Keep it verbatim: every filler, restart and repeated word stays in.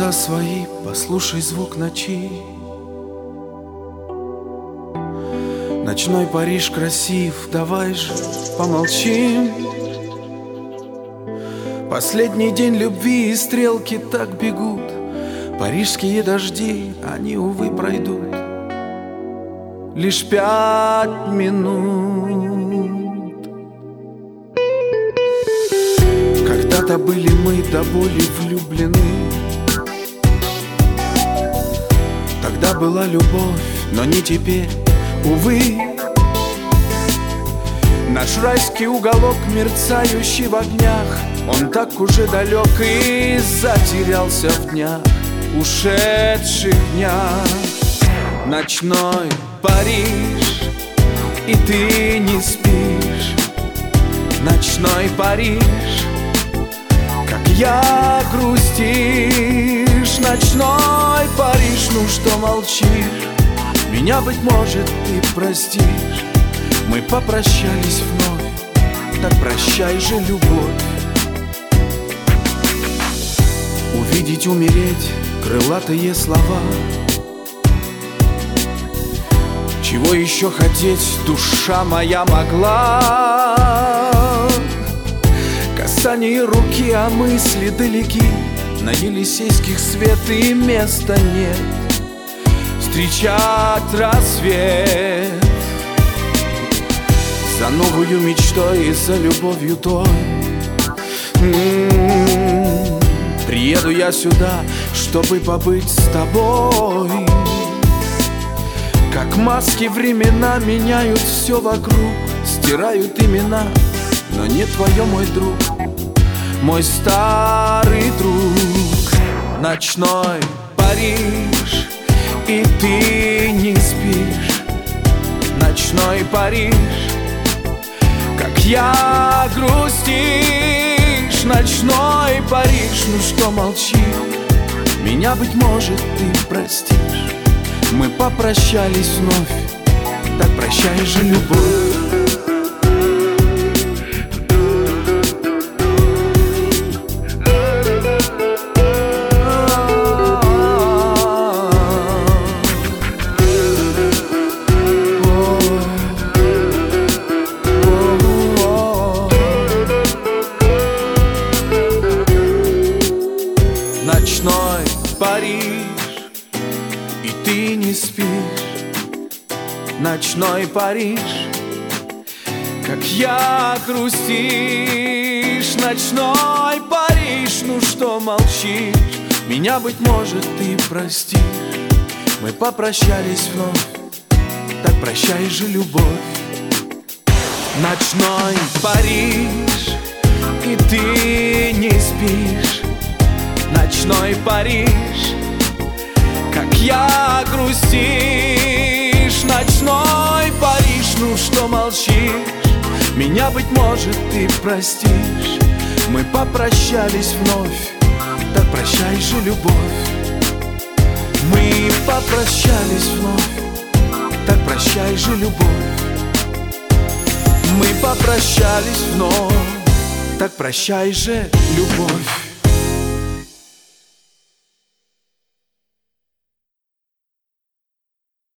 глаза свои, послушай звук ночи. Ночной Париж красив, давай же помолчим. Последний день любви и стрелки так бегут. Парижские дожди, они, увы, пройдут. Лишь пять минут. Когда-то были мы до боли влюблены. Тогда была любовь, но не теперь, увы. Наш райский уголок, мерцающий в огнях, он так уже далек и затерялся в днях, ушедших днях. Ночной Париж, и ты не спишь. Ночной Париж, как я грустишь. Ночной Париж, ну что молчишь? Меня, быть может, ты простишь. Мы попрощались вновь, так прощай же, любовь. Увидеть, умереть, крылатые слова. Чего еще хотеть, душа моя могла? Касание руки, а мысли далеки. На Елисейских свет и места нет встречать рассвет. За новую мечтой и за любовью той. М-м-м. Приеду я сюда, чтобы побыть с тобой. Как маски времена меняют все вокруг, стирают имена, но не твое, мой друг, мой старый друг. Ночной Париж, и ты не спишь. Ночной Париж, как я грустишь. Ночной Париж, ну что молчишь? Меня, быть может, ты простишь. Мы попрощались вновь, так прощай же, любовь. Ночной Париж, и ты не спишь. Ночной Париж, как я грустишь. Ночной Париж, ну что молчишь? Меня, быть может, ты простишь. Мы попрощались вновь, так прощай же, любовь. Ночной Париж, и ты не спишь. Ночной Париж, как я грустишь. Ночной Париж, ну что молчишь? Меня, быть может, ты простишь. Мы попрощались вновь, так прощай же, любовь. Мы попрощались вновь, так прощай же, любовь. Мы попрощались вновь, так прощай же, любовь.